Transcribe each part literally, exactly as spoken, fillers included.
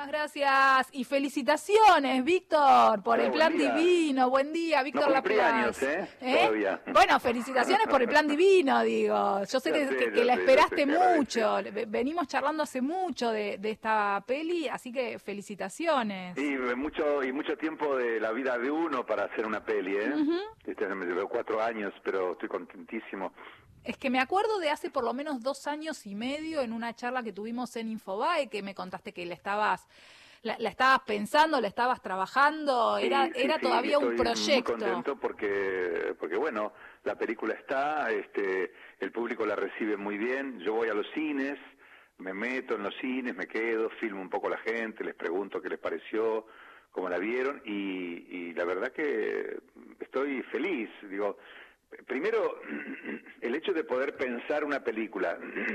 Muchísimas gracias y felicitaciones, Víctor, por Hola, el plan buen día. divino. Buen día, Víctor No cumplí Laplace. años, ¿eh? ¿Eh? Todavía. Bueno, felicitaciones por el plan divino, digo. Yo sé Ya que, sé, que- que ya la sé, ya esperaste sé, claro que mucho. Ve- Venimos charlando hace mucho de, de esta peli, así que felicitaciones. Y mucho y mucho tiempo de la vida de uno para hacer una peli, ¿eh? Ujú. Este, me llevó cuatro años, pero estoy contentísimo. Es que me acuerdo de hace por lo menos dos años y medio en una charla que tuvimos en Infobae que me contaste que la estabas, la, la estabas pensando, la estabas trabajando, era, Sí, sí, era sí, todavía un estoy muy proyecto. contento porque, porque bueno, la película está, este, el público la recibe muy bien, yo voy a los cines, me meto en los cines, me quedo, filmo un poco a la gente, les pregunto qué les pareció, cómo la vieron, y, y la verdad que estoy feliz, digo, primero, el hecho de poder pensar una película,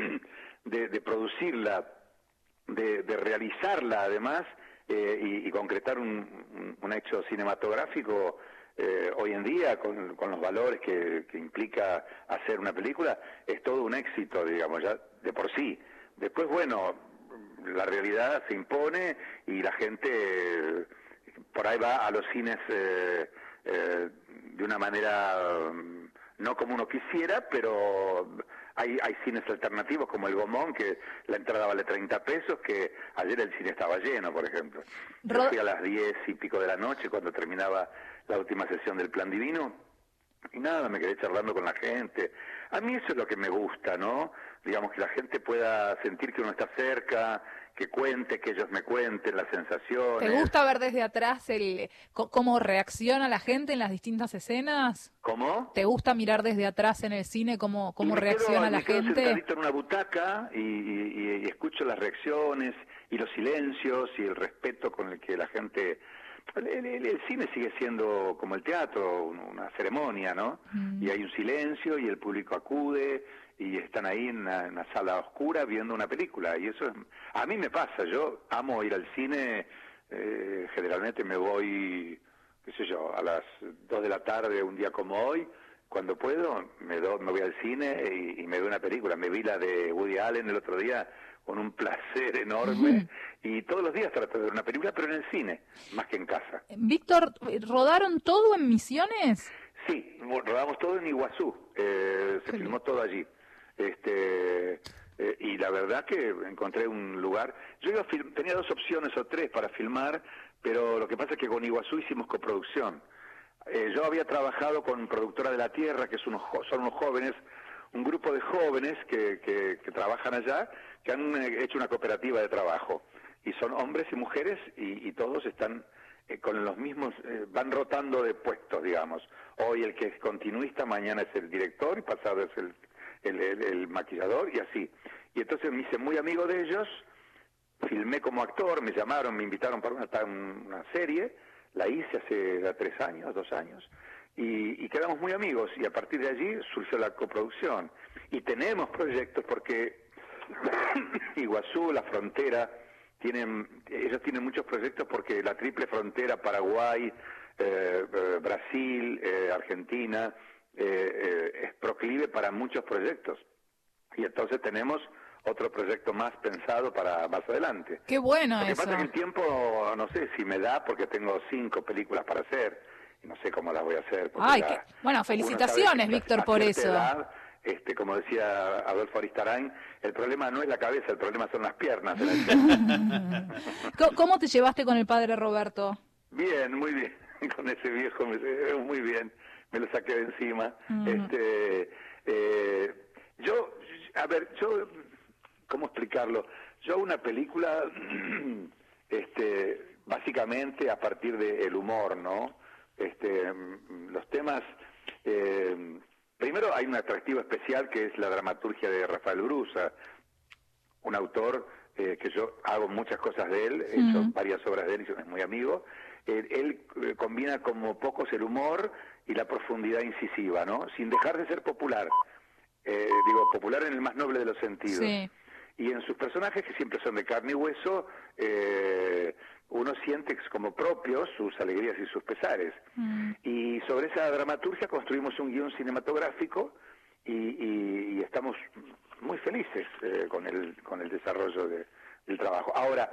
de, de producirla, de, de realizarla además, eh, y, y concretar un, un, un hecho cinematográfico eh, hoy en día con, con los valores que, que implica hacer una película, es todo un éxito, digamos, ya de por sí. Después, bueno, la realidad se impone y la gente eh, por ahí va a los cines eh, eh, de una manera um, no como uno quisiera, pero hay, hay cines alternativos como el Gomón, que la entrada vale treinta pesos, que ayer el cine estaba lleno, por ejemplo. Yo Ro- fui a las diez y pico de la noche cuando terminaba la última sesión del Plan Divino, y nada, me quedé charlando con la gente. A mí eso es lo que me gusta, ¿no? Digamos, que la gente pueda sentir que uno está cerca, que cuente, que ellos me cuenten las sensaciones. ¿Te gusta ver desde atrás el co- cómo reacciona la gente en las distintas escenas? ¿Cómo? ¿Te gusta mirar desde atrás en el cine cómo, Y cómo me reacciona quedo, la me quedo gente? sentadito en una butaca y, y- y escucho las reacciones y los silencios y el respeto con el que la gente... El, el- el cine sigue siendo como el teatro, un- una ceremonia, ¿no? Mm. Y hay un silencio y el público acude y están ahí en una, en una sala oscura viendo una película. Y eso es, a mí me pasa, yo amo ir al cine, eh, generalmente me voy, qué sé yo, a las dos de la tarde un día como hoy. Cuando puedo, me, do, me voy al cine y, y me veo una película. Me vi la de Woody Allen el otro día con un placer enorme y todos los días trato de ver una película, pero en el cine, más que en casa. Víctor, ¿rodaron todo en Misiones? Sí, rodamos todo en Iguazú, eh, se Qué filmó lindo. todo allí. Este, eh, y la verdad que encontré un lugar. Yo iba a film, tenía dos opciones o tres para filmar, pero lo que pasa es que con Iguazú hicimos coproducción. Eh, yo había trabajado con Productora de la Tierra, que es unos, son unos jóvenes, un grupo de jóvenes que, que, que trabajan allá, que han eh, hecho una cooperativa de trabajo. Y son hombres y mujeres y, y todos están eh, con los mismos, eh, van rotando de puestos, digamos. Hoy el que es continuista, mañana es el director y pasado es el, el, el, el maquillador y así. Y entonces me hice muy amigo de ellos, filmé como actor, me llamaron, me invitaron para una, una serie, la hice hace ya tres años, dos años, y, y quedamos muy amigos, y a partir de allí surgió la coproducción. Y tenemos proyectos porque Iguazú, la frontera, tienen, ellos tienen muchos proyectos porque la triple frontera, Paraguay, eh, eh, Brasil, eh, Argentina, eh, eh, es proclive para muchos proyectos. Y entonces tenemos otro proyecto más pensado para más adelante. Qué bueno Lo que eso. pasa es que el tiempo, no sé si me da, porque tengo cinco películas para hacer, y no sé cómo las voy a hacer. Porque Ay, ya qué... bueno, uno felicitaciones, sabe que Víctor, a por cierta eso. edad, este, como decía Adolfo Aristarain, el problema no es la cabeza, el problema son las piernas. En el ¿Cómo te llevaste con el padre Roberto? Bien, muy bien, con ese viejo, me, muy bien, me lo saqué de encima. Uh-huh. Este, eh, yo, a ver, yo, ¿cómo explicarlo? Yo hago una película, este, básicamente a partir del humor, ¿no? Este, los temas, eh, primero hay un atractivo especial que es la dramaturgia de Rafael Brusa, un autor eh, que yo hago muchas cosas de él, he hecho Uh-huh. varias obras de él y soy muy amigo. Eh, él eh, combina como pocos el humor y la profundidad incisiva, ¿no? Sin dejar de ser popular. Eh, digo, popular en el más noble de los sentidos. Sí. Y en sus personajes, que siempre son de carne y hueso, eh, uno siente como propios sus alegrías y sus pesares. Mm. Y sobre esa dramaturgia construimos un guión cinematográfico y, y, y estamos muy felices eh, con el con el desarrollo de, del trabajo. Ahora,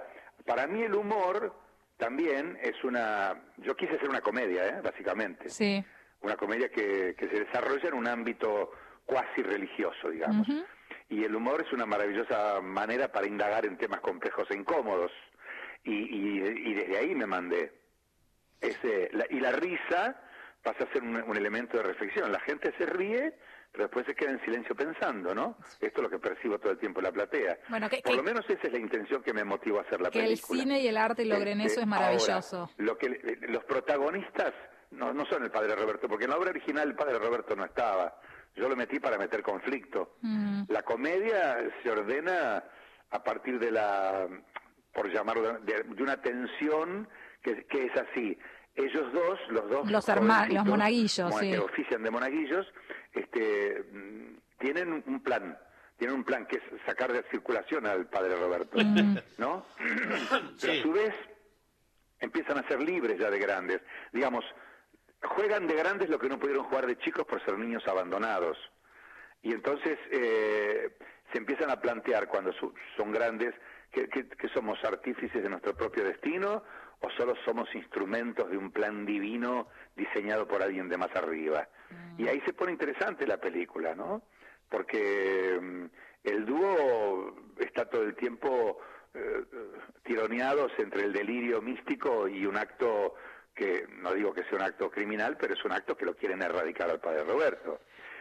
Para mí el humor también es una... Yo quise hacer una comedia, ¿eh? Básicamente. Sí. Una comedia que, que se desarrolla en un ámbito cuasi religioso, digamos. Uh-huh. Y el humor es una maravillosa manera para indagar en temas complejos e incómodos. Y, y, y desde ahí me mandé. Ese, la, y la risa pasa a ser un, un elemento de reflexión. La gente se ríe, pero después se queda en silencio pensando, ¿no? Esto es lo que percibo todo el tiempo en la platea. Bueno, que, Por que, lo menos esa es la intención que me motivó a hacer la que película. Que el cine y el arte logren este, eso es maravilloso. Ahora, lo que, los protagonistas no, no son el padre Roberto, porque en la obra original el padre Roberto no estaba. Yo lo metí para meter conflicto. Mm. La comedia se ordena a partir de la, por llamarlo, de, de una tensión que, que es así. Ellos dos, los dos los hermanos, los monaguillos, sí, que ofician de monaguillos, este, tienen un plan, tienen un plan que es sacar de circulación al padre Roberto, mm. ¿no? Pero sí. A su vez empiezan a ser libres ya de grandes, digamos, juegan de grandes lo que no pudieron jugar de chicos por ser niños abandonados, y entonces eh, se empiezan a plantear cuando su, son grandes que, que, que somos artífices de nuestro propio destino o solo somos instrumentos de un plan divino diseñado por alguien de más arriba. Mm. Y ahí se pone interesante la película, ¿no? Porque um, el dúo está todo el tiempo eh, tironeados entre el delirio místico y un acto que, no digo que sea un acto criminal, pero es un acto que lo quieren erradicar al padre Roberto.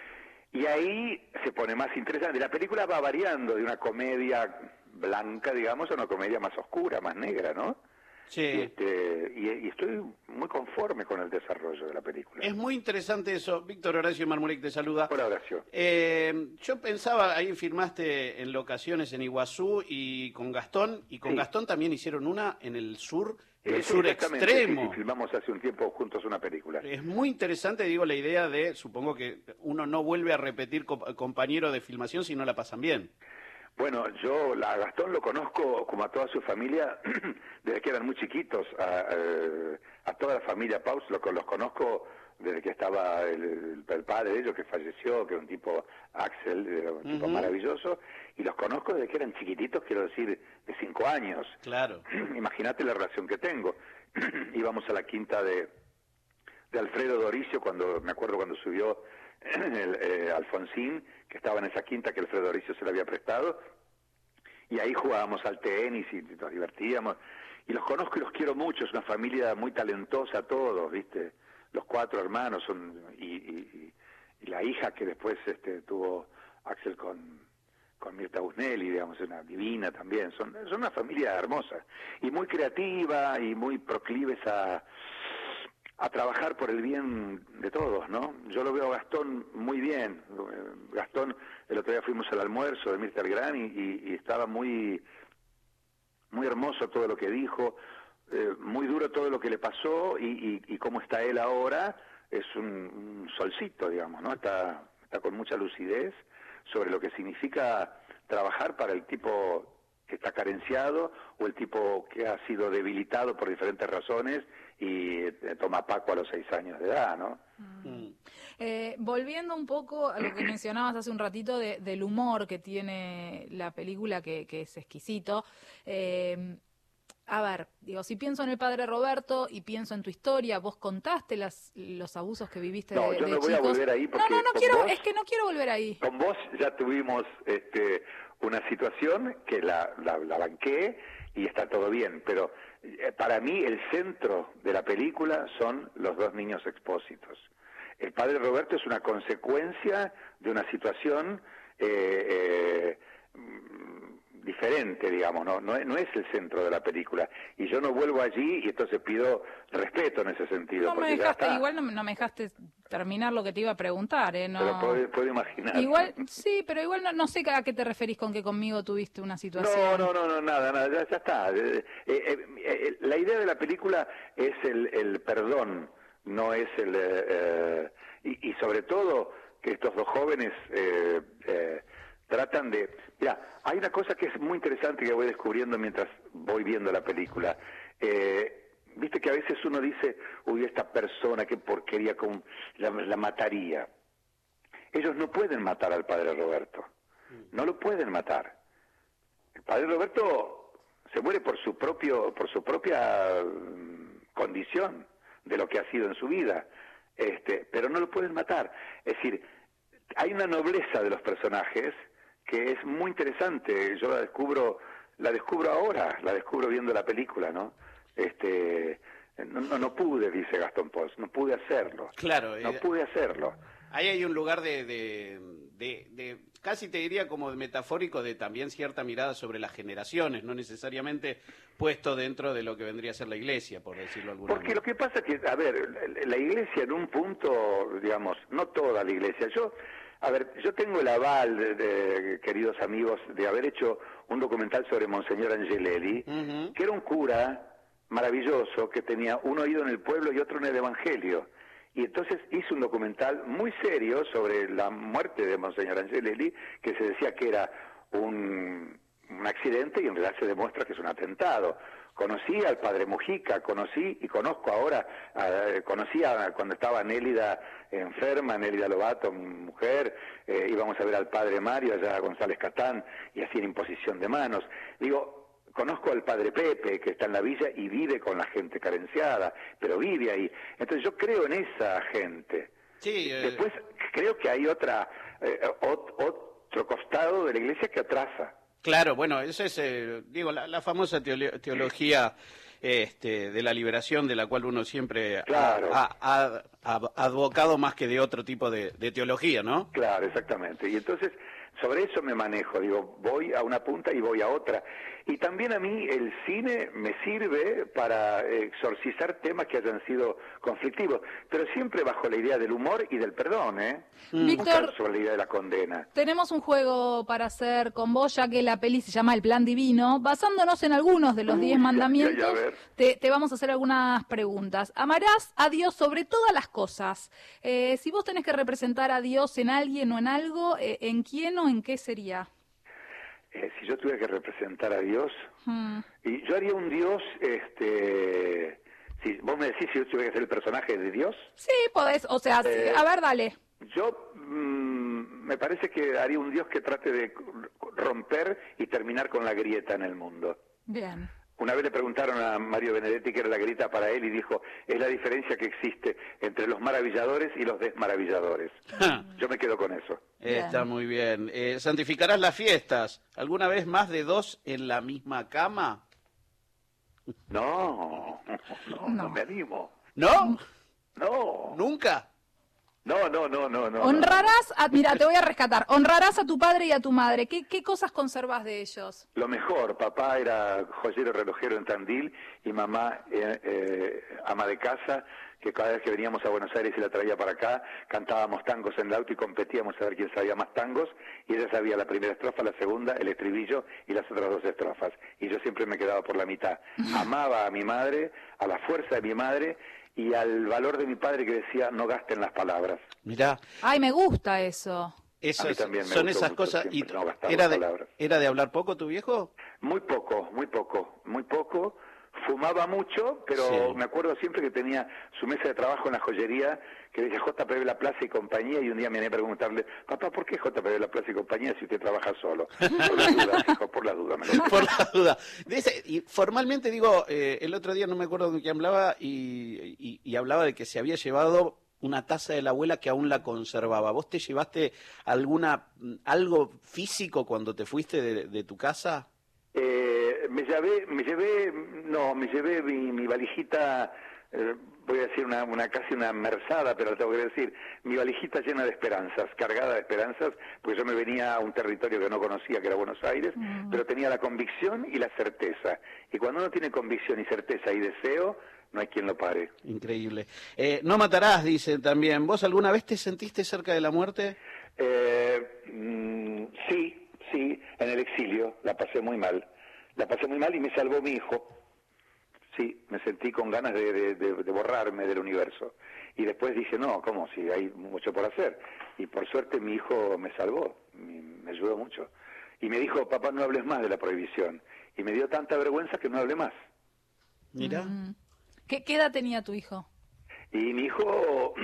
Y ahí se pone más interesante. La película va variando de una comedia blanca, digamos, a una comedia más oscura, más negra, ¿no? Sí. Y, este, y, y estoy muy conforme con el desarrollo de la película. Es muy interesante eso. Víctor Horacio Marmurek te saluda. Hola, Horacio. Eh, yo pensaba, ahí firmaste en locaciones en Iguazú y con Gastón, y con sí. Gastón también hicieron una en el sur, en el sí, sur extremo. Sí, sí, filmamos hace un tiempo juntos una película. Es muy interesante, digo, la idea de, supongo que uno no vuelve a repetir co compañero de filmación si no la pasan bien. Bueno, yo a Gastón lo conozco, como a toda su familia, desde que eran muy chiquitos. A, a, a toda la familia Paus lo, los conozco desde que estaba el, el, el padre de ellos, que falleció, que era un tipo, Axel, era un tipo uh-huh. maravilloso. Y los conozco desde que eran chiquititos, quiero decir, de cinco años. Claro. Imagínate la relación que tengo. Íbamos a la quinta de, de Alfredo Doricio, cuando me acuerdo cuando subió el, eh, Alfonsín, que estaba en esa quinta que Alfredo Doricio se le había prestado, y ahí jugábamos al tenis y nos divertíamos, y los conozco y los quiero mucho, es una familia muy talentosa todos, ¿viste? Los cuatro hermanos son y, y, y la hija que después este, tuvo Axel con, con Mirta Busnelli, digamos, una divina también, son, son una familia hermosa, y muy creativa y muy proclives a a trabajar por el bien de todos, ¿no? Yo lo veo a Gastón muy bien. Gastón, el otro día fuimos al almuerzo de Mirta Legrand y, y, y estaba muy muy hermoso todo lo que dijo, eh, muy duro todo lo que le pasó y, y, y cómo está él ahora, es un, un solcito, digamos, ¿no? Está, está con mucha lucidez sobre lo que significa trabajar para el tipo que está carenciado o el tipo que ha sido debilitado por diferentes razones y eh, toma Paco a los seis años de edad, ¿no? Mm. Eh, volviendo un poco a lo que mencionabas hace un ratito de, del humor que tiene la película, que, que es exquisito, eh, a ver, digo, si pienso en el padre Roberto y pienso en tu historia, vos contaste las, los abusos que viviste no, de, yo de no chicos. voy a volver ahí porque no, no, no quiero, vos, es que no quiero volver ahí. Con vos ya tuvimos este, una situación que la, la, la banqué y está todo bien, pero eh, para mí el centro de la película son los dos niños expósitos. El padre Roberto es una consecuencia de una situación eh, eh, diferente, digamos, no, no, no es el centro de la película. Y yo no vuelvo allí y entonces pido respeto en ese sentido. No me dejaste, igual no, no me dejaste terminar lo que te iba a preguntar, ¿eh? No... Pero puedo, puedo imaginar. Igual, sí, pero igual no, no sé a qué te referís con que conmigo tuviste una situación. No, no, no, no nada, nada, ya, ya está. Eh, eh, eh, la idea de la película es el, el perdón, no es el... Eh, eh, y, y sobre todo que estos dos jóvenes... Eh, eh, tratan de... Mira, hay una cosa que es muy interesante que voy descubriendo mientras voy viendo la película. Eh, Viste que a veces uno dice, uy, esta persona, qué porquería, con... la, la mataría. Ellos no pueden matar al padre Roberto. No lo pueden matar. El padre Roberto se muere por su propio, por su propia mm, condición de lo que ha sido en su vida, este, pero no lo pueden matar. Es decir, hay una nobleza de los personajes que es muy interesante. Yo la descubro, la descubro ahora, la descubro viendo la película, ¿no? Este, no, no, no pude, dice Gastón Pols, no pude hacerlo. Claro, no eh, pude hacerlo. Ahí hay un lugar de, de, de, de, casi te diría como metafórico, de también cierta mirada sobre las generaciones, no necesariamente puesto dentro de lo que vendría a ser la iglesia, por decirlo de alguna Porque manera. lo que pasa es que, a ver, la iglesia en un punto, digamos, no toda la iglesia, yo, a ver, yo tengo el aval, de, de, queridos amigos, de haber hecho un documental sobre Monseñor Angelelli, uh-huh. que era un cura maravilloso que tenía un oído en el pueblo y otro en el evangelio. Y entonces hizo un documental muy serio sobre la muerte de Monseñor Angelelli, que se decía que era un, un accidente y en realidad se demuestra que es un atentado. Conocí al padre Mujica, conocí y conozco ahora, uh, conocí a, cuando estaba Nélida enferma, Nélida Lobato, mi mujer, eh, íbamos a ver al padre Mario, allá a González Catán, y hacían imposición de manos. Digo, conozco al padre Pepe, que está en la villa y vive con la gente carenciada, pero vive ahí. Entonces yo creo en esa gente. Sí, eh... Después creo que hay otra eh, ot, otro costado de la iglesia que atrasa. Claro, bueno, esa es, eh, digo, la, la famosa teolo teología este, de la liberación, de la cual uno siempre claro. ha, ha, ha, ha advocado más que de otro tipo de, de teología, ¿no? Claro, exactamente. Y entonces, sobre eso me manejo, digo, voy a una punta y voy a otra. Y también a mí el cine me sirve para exorcizar temas que hayan sido conflictivos, pero siempre bajo la idea del humor y del perdón, ¿eh? Mm. Víctor, sobre la idea de la condena. Tenemos un juego para hacer con vos, ya que la peli se llama El Plan Divino. Basándonos en algunos de los diez mandamientos, ya, ya, te, te vamos a hacer algunas preguntas. Amarás a Dios sobre todas las cosas. Eh, si vos tenés que representar a Dios en alguien o en algo, eh, ¿en quién o en qué sería? Eh, si yo tuviera que representar a Dios, hmm. y yo haría un Dios, este, si vos me decís si yo tuviera que ser el personaje de Dios. Sí, podés, o sea, eh, a ver, dale. Yo mmm, me parece que haría un Dios que trate de romper y terminar con la grieta en el mundo. Bien. Una vez le preguntaron a Mario Benedetti qué era la grieta para él y dijo, es la diferencia que existe entre los maravilladores y los desmaravilladores. Yo me quedo con eso. Bien. Está muy bien. Eh, ¿Santificarás las fiestas? ¿Alguna vez más de dos en la misma cama? No, no, no, no me animo. ¿No? No. ¿Nunca? No, no, no, no, no. Honrarás, a, mira, te voy a rescatar. Honrarás a tu padre y a tu madre. ¿Qué, qué cosas conservas de ellos? Lo mejor. Papá era joyero relojero en Tandil y mamá eh, eh, ama de casa, que cada vez que veníamos a Buenos Aires y la traía para acá, cantábamos tangos en el auto y competíamos a ver quién sabía más tangos, y ella sabía la primera estrofa, la segunda, el estribillo y las otras dos estrofas. Y yo siempre me quedaba por la mitad. Amaba a mi madre, a la fuerza de mi madre, y al valor de mi padre que decía, no gasten las palabras. Mirá. Ay, me gusta eso. Eso es, también me son esas cosas. Y no era, de, ¿Era de hablar poco tu viejo? Muy poco, muy poco, muy poco. Fumaba mucho, pero sí. Me acuerdo siempre que tenía su mesa de trabajo en la joyería, que decía J P B La Plaza y compañía, y un día me vine a preguntarle, papá, ¿por qué J P B La Plaza y compañía si usted trabaja solo? Por la duda, hijo, por la duda. Me lo por la duda. Dice, y formalmente digo, eh, el otro día no me acuerdo de qué hablaba, y, y, y hablaba de que se había llevado una taza de la abuela que aún la conservaba. ¿Vos te llevaste alguna algo físico cuando te fuiste de, de tu casa? Eh, me llevé, me llevé, no, me llevé mi, mi valijita, eh, voy a decir una, una casi una merzada, pero tengo que decir, mi valijita llena de esperanzas, cargada de esperanzas, porque yo me venía a un territorio que no conocía, que era Buenos Aires, mm. pero tenía la convicción y la certeza. Y cuando uno tiene convicción y certeza y deseo, no hay quien lo pare. Increíble. Eh, no matarás, dicen también. ¿Vos alguna vez te sentiste cerca de la muerte? Eh, mm, sí. Sí, en el exilio, la pasé muy mal. La pasé muy mal y me salvó mi hijo. Sí, me sentí con ganas de, de, de, de borrarme del universo. Y después dije, no, ¿cómo? Sí, hay mucho por hacer. Y por suerte mi hijo me salvó, me ayudó mucho. Y me dijo, papá, no hables más de la prohibición. Y me dio tanta vergüenza que no hablé más. Mira. Mm. ¿Qué, ¿Qué edad tenía tu hijo? Y mi hijo,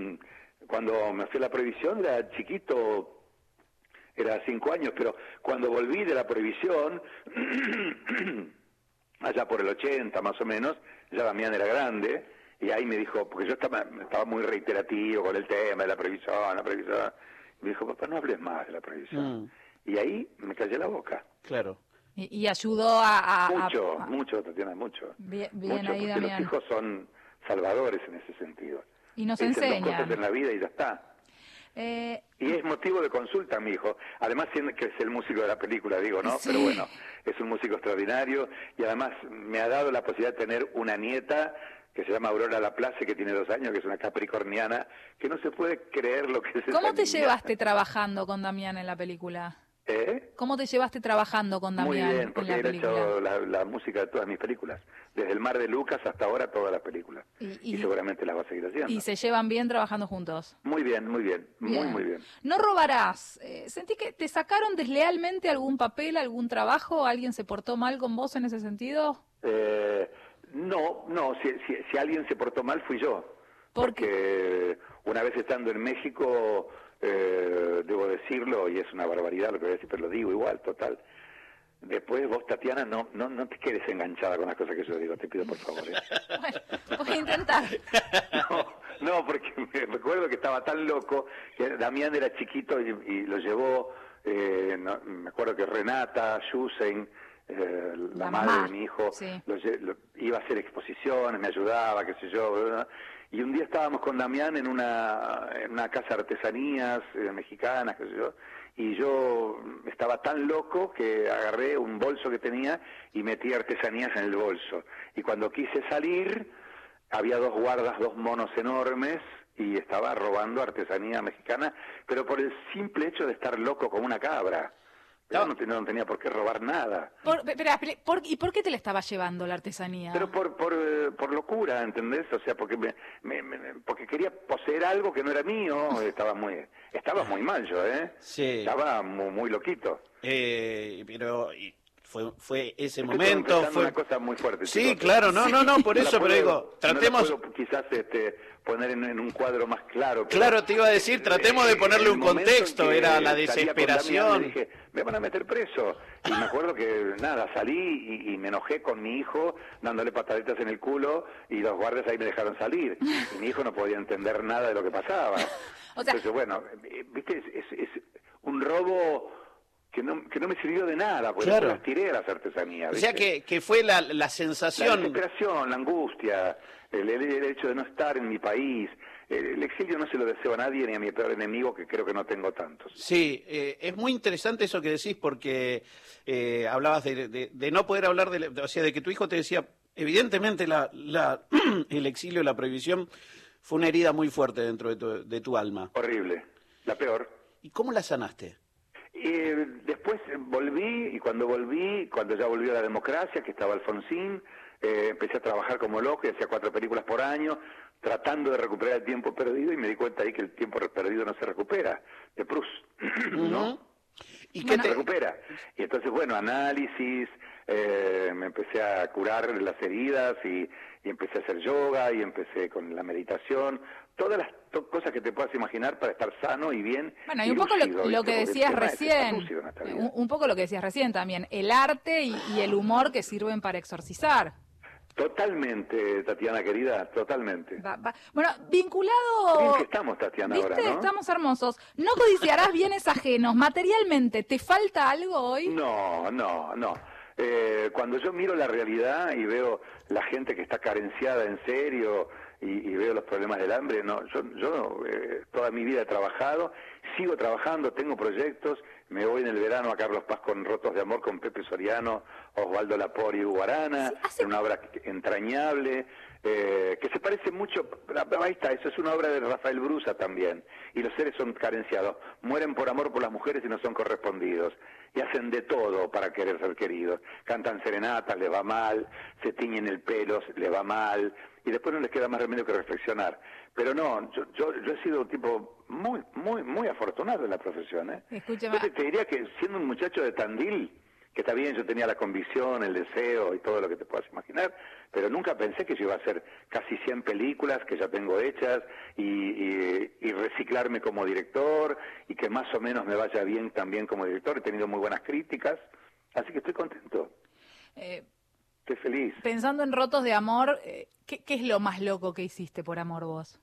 cuando me fui a la prohibición, era chiquito, era cinco años, pero cuando volví de la prohibición, allá por el ochenta más o menos, ya Damián era grande, y ahí me dijo, porque yo estaba, estaba muy reiterativo con el tema de la prohibición, la prohibición, y me dijo, papá, no hables más de la prohibición. Mm. Y ahí me callé la boca. Claro. Y, y ayudó a... a mucho, a... mucho, Tatiana, mucho. Bien, bien mucho, ahí, porque Damián. los hijos son salvadores en ese sentido. Y nos Dicen enseñan. dos cosas en la vida y ya está. Eh... Y es motivo de consulta, mi hijo. Además, siendo que es el músico de la película, digo, ¿no? Sí. Pero bueno, es un músico extraordinario y además me ha dado la posibilidad de tener una nieta que se llama Aurora Laplace, que tiene dos años, que es una capricorniana, que no se puede creer lo que es esa ¿Cómo te niña. llevaste trabajando con Damián en la película? ¿Eh? ¿Cómo te llevaste trabajando con Damián? Muy bien, porque en la él ha hecho la, la música de todas mis películas. Desde El Mar de Lucas hasta ahora todas las películas. Y, y, y seguramente las va a seguir haciendo. ¿Y se llevan bien trabajando juntos? Muy bien, muy bien, bien. muy, muy bien. ¿No robarás? Eh, ¿Sentí que te sacaron deslealmente algún papel, algún trabajo? ¿Alguien se portó mal con vos en ese sentido? Eh, no, no, si, si, si alguien se portó mal fui yo. ¿Por porque qué? Una vez estando en México... Eh, debo decirlo, y es una barbaridad lo que voy a decir, pero lo digo igual, total. Después vos, Tatiana, no no no te quedes enganchada con las cosas que yo digo, te pido por favor. ¿eh? Bueno, voy a intentar. No, no, porque me recuerdo que estaba tan loco, que Damián era chiquito y, y lo llevó, eh, no, me acuerdo que Renata, Yusen, eh, la, la madre mamá, de mi hijo, sí. lo, lo, iba a hacer exposiciones, me ayudaba, qué sé yo, ¿verdad? Y un día estábamos con Damián en una, en una casa de artesanías eh, mexicanas, qué sé yo, y yo estaba tan loco que agarré un bolso que tenía y metí artesanías en el bolso. Y cuando quise salir, había dos guardas, dos monos enormes, y estaba robando artesanía mexicana, pero por el simple hecho de estar loco como una cabra. Yo no, no tenía por qué robar nada. Por, espera, por, ¿Y por qué te la estaba llevando la artesanía? Pero por por, por locura, ¿entendés? O sea, porque me, me, me, porque quería poseer algo que no era mío. Estaba muy estaba muy mal yo, ¿eh? Sí. Estaba muy, muy loquito. Eh, pero... Y... Fue, fue ese Estoy momento, fue una cosa muy fuerte. Sí, chicos. claro, no, no, no, por no eso, puedo, pero digo, tratemos... No puedo quizás este, poner en, en un cuadro más claro. Pero, claro, te iba a decir, tratemos de ponerle un contexto, era la desesperación. Damián, me dije, me van a meter preso. Y me acuerdo que, nada, salí y, y me enojé con mi hijo, dándole pataditas en el culo, y los guardias ahí me dejaron salir. Y mi hijo no podía entender nada de lo que pasaba. O sea... Entonces, bueno, viste, es, es, es un robo... Que no, que no me sirvió de nada, porque claro. las tiré a las artesanías. ¿viste? O sea, que, que fue la, la sensación... La desesperación, la angustia, el, el, el hecho de no estar en mi país. El, el exilio no se lo deseo a nadie, ni a mi peor enemigo, que creo que no tengo tantos. Sí, eh, es muy interesante eso que decís, porque eh, hablabas de, de, de no poder hablar, de, o sea, de que tu hijo te decía, evidentemente la, la, el exilio, la prohibición, fue una herida muy fuerte dentro de tu, de tu alma. Horrible, la peor. ¿Y cómo la sanaste? Eh, después volví, y cuando volví, cuando ya volvió la democracia, que estaba Alfonsín, eh, empecé a trabajar como loco y hacía cuatro películas por año, tratando de recuperar el tiempo perdido, y me di cuenta ahí que el tiempo perdido no se recupera, de Proust, ¿no? Uh-huh. ¿Y no qué se te... recupera. Y entonces, bueno, análisis, eh, me empecé a curar las heridas y, y empecé a hacer yoga y empecé con la meditación, todas las to cosas que te puedas imaginar para estar sano y bien. Bueno, y un y poco lúcido, lo, lo que decías recién, un, un poco lo que decías recién también, el arte y, y el humor que sirven para exorcizar. Totalmente, Tatiana querida, totalmente. Va, va. Bueno, vinculado... Bien que estamos, Tatiana, ¿viste? ahora, ¿no? Estamos hermosos. No codiciarás bienes ajenos. Materialmente, ¿te falta algo hoy? No, no, no. Eh, cuando yo miro la realidad y veo la gente que está carenciada en serio y, y veo los problemas del hambre, no, yo, yo eh, toda mi vida he trabajado, sigo trabajando, tengo proyectos, me voy en el verano a Carlos Paz con Rotos de Amor con Pepe Soriano, Osvaldo Lapori y Hugo Arana, sí, hace... en una obra entrañable, eh, que se parece mucho, ahí está, eso es una obra de Rafael Brusa también, y los seres son carenciados, mueren por amor por las mujeres y no son correspondidos, y hacen de todo para querer ser queridos, cantan serenatas, les va mal, se tiñen el pelo, les va mal, y después no les queda más remedio que reflexionar. Pero no, yo, yo, yo he sido un tipo muy, muy, muy afortunado en la profesión, ¿eh? Escúchame. Yo te, te diría que siendo un muchacho de Tandil, que está bien, yo tenía la convicción, el deseo y todo lo que te puedas imaginar, pero nunca pensé que yo iba a hacer casi cien películas que ya tengo hechas y, y, y reciclarme como director y que más o menos me vaya bien también como director. He tenido muy buenas críticas, así que estoy contento. Eh... estoy feliz. Pensando en rotos de amor, eh, ¿qué, ¿qué es lo más loco que hiciste por amor vos?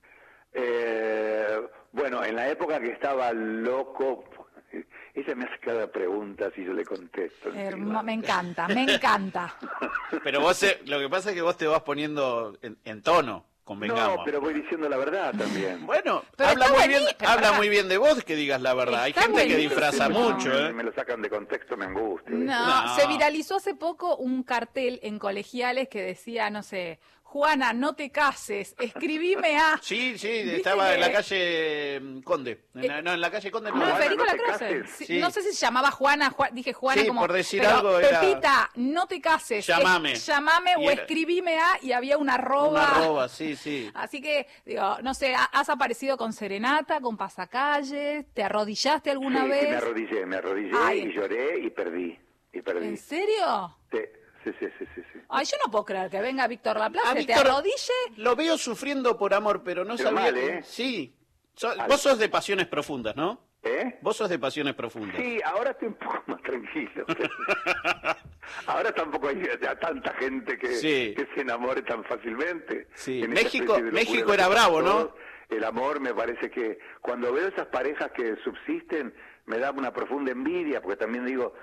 Eh, bueno, en la época que estaba loco, ella me hace cada pregunta si yo le contesto. Hermo, me encanta, me encanta. Pero vos, eh, lo que pasa es que vos te vas poniendo en, en tono, convengamos. No, pero voy diciendo la verdad también. Bueno, Pero habla, está muy bien, buenísimo, habla pará. muy bien de vos que digas la verdad. Hay Está gente que buenísimo. disfraza mucho, me, ¿eh? me lo sacan de contexto, me angustia. No, No. se viralizó hace poco un cartel en colegiales que decía, no sé, Juana, no te cases, escribime a... Sí, sí, ¿Viste estaba que- en la calle mm, Conde. En la- no, en la calle Conde no. No, Juana, Federico no te Lacroze. cases. Sí, Sí. No sé si se llamaba Juana, Ju- dije Juana Sí, como... por decir pero, algo era- Pepita, no te cases. Llamame. es- llamame Y o era- escribime a... Y había una arroba. Una arroba, sí, sí. Así que, digo, no sé, ¿ha- ¿has aparecido con serenata, con pasacalles? ¿Te arrodillaste alguna Sí, vez? sí, me arrodillé, me arrodillé Ay. y lloré y perdí. Y perdí. ¿En serio? Sí, sí, sí, sí, sí, sí. Ay, yo no puedo creer que venga Víctor Laplace, Ah, te Víctor, arrodille. Lo veo sufriendo por amor, pero no Pero sabía mal, que- ¿eh? Sí. So- Mal. vos sos de pasiones profundas, ¿no? ¿Eh? Vos sos de pasiones profundas. Sí, ahora estoy un poco más tranquilo. Ahora tampoco hay ya tanta gente que, Sí. que se enamore tan fácilmente. Sí. En esa México- especie de locura México que era pasamos bravo, ¿no? todos, El amor me parece que cuando veo esas parejas que subsisten me da una profunda envidia, porque también digo,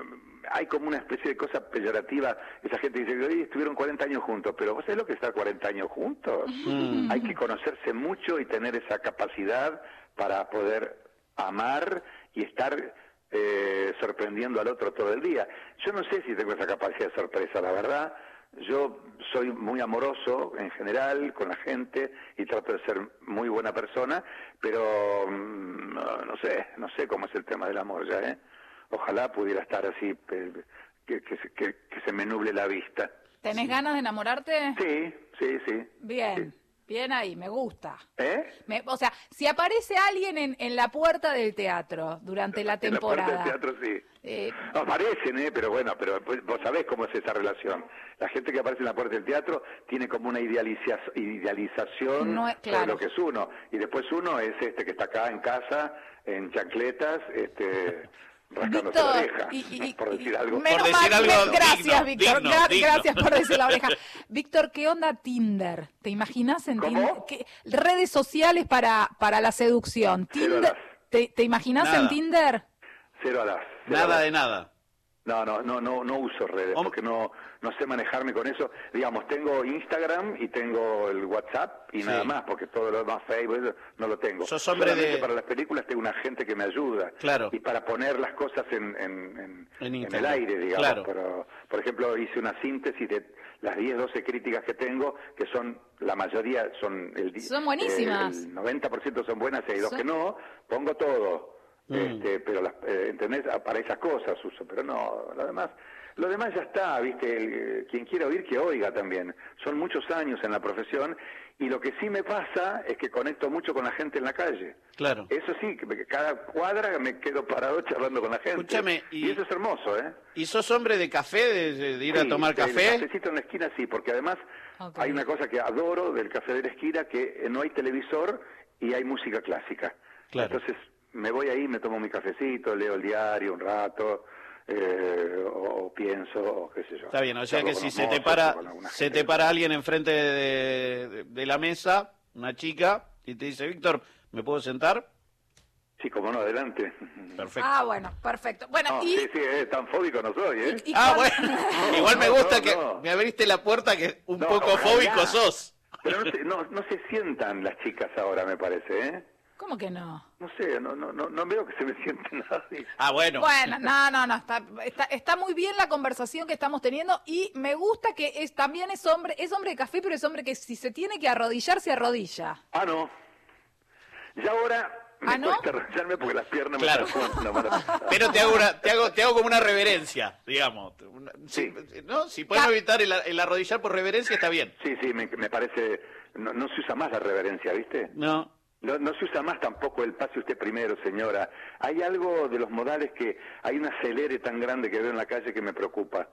hay como una especie de cosa peyorativa. Esa gente dice que hoy estuvieron cuarenta años juntos, pero ¿vos sabés lo que es estar cuarenta años juntos? Mm. Hay que conocerse mucho y tener esa capacidad para poder amar y estar eh, sorprendiendo al otro todo el día. Yo no sé si tengo esa capacidad de sorpresa, la verdad. Yo soy muy amoroso en general con la gente y trato de ser muy buena persona, pero mm, no, no sé, no sé cómo es el tema del amor ya, ¿eh? Ojalá pudiera estar así, eh, que, que, se- que, que se me nuble la vista. ¿Tenés ganas de enamorarte? Sí, sí, sí. Bien, bien ahí, me gusta. ¿Eh? Me- o sea, si aparece alguien en, en la puerta del teatro durante la En la puerta temporada... del teatro sí. eh, Aparecen, ¿eh? Pero bueno, pero pues, vos sabés cómo es esa relación. La gente que aparece en la puerta del teatro tiene como una idealiza- idealización No es- de claro. lo que es uno. Y después uno es este que está acá en casa, en chancletas, este, rascándose la oreja, y- y- por y- decir algo. menos Por decir mal, algo me- gracias, digno, Víctor. digno, gra- digno. Gracias por decir la oreja. Víctor, ¿qué onda Tinder? ¿Te imaginas en ¿Cómo? Tinder? ¿Qué- redes sociales para, para la seducción. Cero Tinder, a las. ¿te, te imaginas Nada. en Tinder? Cero a las. cero a Nada las. de nada. No, no, no, no, no uso redes Hom- porque no, no sé manejarme con eso. Digamos, tengo Instagram y tengo el WhatsApp y Sí. nada más, porque todo lo demás, Facebook, eso, no lo tengo. Sos hombre Solamente de- para las películas tengo una gente que me ayuda. Claro. Y para poner las cosas en, en, en, En en el Instagram. aire, digamos. Claro. Pero, por ejemplo, hice una síntesis de las diez, doce críticas que tengo, que son, la mayoría son... El, di- Son buenísimas. eh, el noventa por ciento son buenas y hay dos Son- que no. Pongo todo. Mm. Este, pero las, eh, ¿entendés? Ah, para esas cosas uso, pero no, lo demás, lo demás ya está, viste, El- quien quiera oír que oiga también. Son muchos años en la profesión y lo que sí me pasa es que conecto mucho con la gente en la calle. Claro. Eso sí, que me- cada cuadra me quedo parado charlando con la gente. Escúchame, y- y... eso es hermoso, ¿eh? ¿Y sos hombre de café, de, de- de ir a Sí, tomar El café? cafecito en la esquina sí, porque además Ok. hay una cosa que adoro del café de la esquina, que eh, no hay televisor y hay música clásica. Claro. Entonces me voy ahí, me tomo mi cafecito, leo el diario un rato, eh, o, o pienso, o qué sé yo. Está bien, o sea Charlo que con si los se te mozos, para, con alguna se gente. te para alguien enfrente de, de- de la mesa, una chica, y te dice, Víctor, ¿me puedo sentar? Sí, como no, adelante. Perfecto. Ah, bueno, perfecto. Bueno, No, y... sí, sí, eh, tan fóbico no soy, ¿eh? y- y Ah, cuando- bueno, igual me no, gusta no, que no. me abriste la puerta que un No, poco ojalá. fóbico sos. Pero no se, no, no se sientan las chicas ahora, me parece, ¿eh? ¿Cómo que no? No sé, no, no, no, no veo que se me sienten nadie. Ah, bueno. Bueno, no, no, no, está, está, está muy bien la conversación que estamos teniendo y me gusta que es también es hombre, es hombre de café, pero es hombre que si se tiene que arrodillar, se arrodilla. Ah, no. Ya ahora me ¿Ah, no? cuesta arrodillarme porque las piernas Claro. me están jugando una mala pasada. Pero te hago, una- te hago, te hago como una reverencia, digamos. Una- Sí. si, ¿no? Si podemos Ca- evitar el, el arrodillar por reverencia, está bien. Sí, sí, me, me parece... No, no se usa más la reverencia, ¿viste? No. No, no se usa más tampoco el pase usted primero, señora. Hay algo de los modales que... Hay un acelere tan grande que veo en la calle que me preocupa.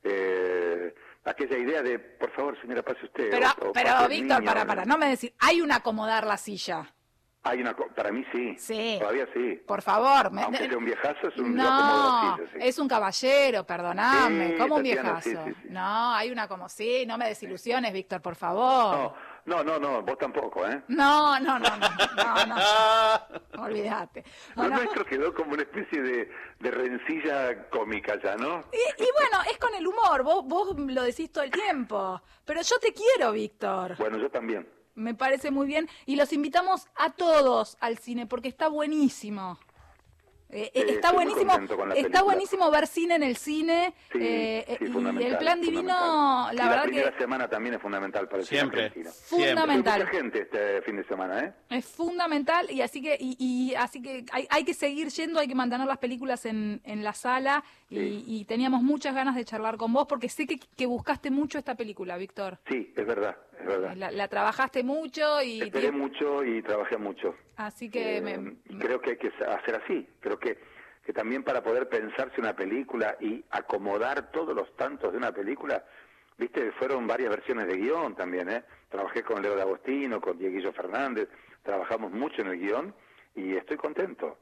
Eh, aquella idea de, por favor, señora, pase usted. Pero, o- o pero pase el Víctor, niño. para, para, no me decir, hay un acomodar la silla. Hay una, co- para mí sí. Sí. Todavía sí. Por favor. me- Aunque sea un viejazo, es un... lo No, acomodo así, sí. es un caballero, perdoname. Sí, ¿Cómo un Tatiana, viejazo? sí, sí, sí. No, hay una como sí, no me desilusiones, Víctor, por favor. No, no, no, no, vos tampoco, ¿eh? No, no, no, no, no, no. Olvídate. Lo Bueno, nuestro quedó como una especie de, de rencilla cómica ya, ¿no? y, y bueno, es con el humor, vos, vos lo decís todo el tiempo. Pero yo te quiero, Víctor. Bueno, yo también. Me parece muy bien. Y los invitamos a todos al cine porque está buenísimo. Eh, Sí, está estoy muy buenísimo, contento con la está película. buenísimo ver cine en el cine. Sí, eh, sí, y fundamental, el plan divino, fundamental. la y verdad la primera que semana también es fundamental para el cine Siempre. argentino. Siempre. fundamental. Hay mucha gente este fin de semana, ¿eh? Es fundamental y así que y, y así que hay, hay que seguir yendo, hay que mantener las películas en, en la sala y, Sí. y teníamos muchas ganas de charlar con vos porque sé que, que buscaste mucho esta película, Víctor. Sí, es verdad, es verdad. La, la trabajaste mucho y Esperé tie- mucho y trabajé mucho. así que Eh, me- y creo que hay que hacer así. Creo que, que también para poder pensarse una película y acomodar todos los tantos de una película, viste, fueron varias versiones de guión también, ¿eh? Trabajé con Leo D'Agostino, con Dieguillo Fernández, trabajamos mucho en el guión y estoy contento.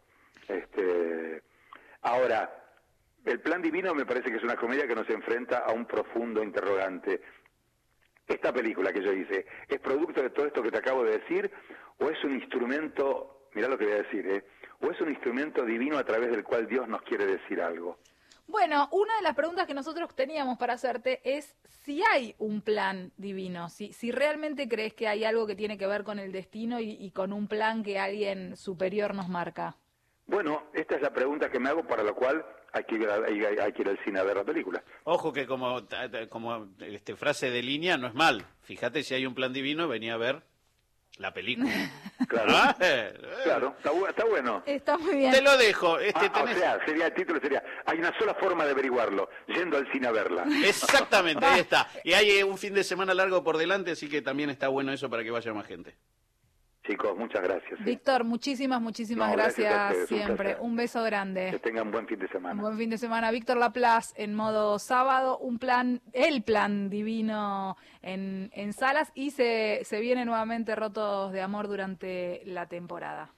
Este, ahora, El Plan Divino me parece que es una comedia que nos enfrenta a un profundo interrogante. ¿Esta película que yo hice es producto de todo esto que te acabo de decir o es un instrumento, mirá lo que voy a decir, ¿eh? o es un instrumento divino a través del cual Dios nos quiere decir algo? Bueno, una de las preguntas que nosotros teníamos para hacerte es si hay un plan divino, si, si realmente crees que hay algo que tiene que ver con el destino y, y con un plan que alguien superior nos marca. Bueno, esta es la pregunta que me hago, para la cual hay que ir, a- hay, hay- hay que ir al cine a ver la película. Ojo que como, ta- ta- como este, frase de línea no es mal. Fíjate, si hay un plan divino, venía a ver la película. Claro, Ah, eh, eh. claro, está, bu- está bueno. Está muy bien. Te lo dejo. Este, Ah, o tenés- sea, sería el título sería, hay una sola forma de averiguarlo, yendo al cine a verla. Exactamente, ahí está. Y hay eh, un fin de semana largo por delante, así que también está bueno eso para que vaya más gente. Chicos, muchas gracias. ¿eh? Víctor, muchísimas, muchísimas No, gracias gracias, a ustedes, un siempre. placer. Un beso grande. Que tengan buen fin de Un semana. buen fin de semana. Víctor Laplace en modo sábado, un plan, el plan divino en, en salas y se, se viene nuevamente Rotos de Amor durante la temporada.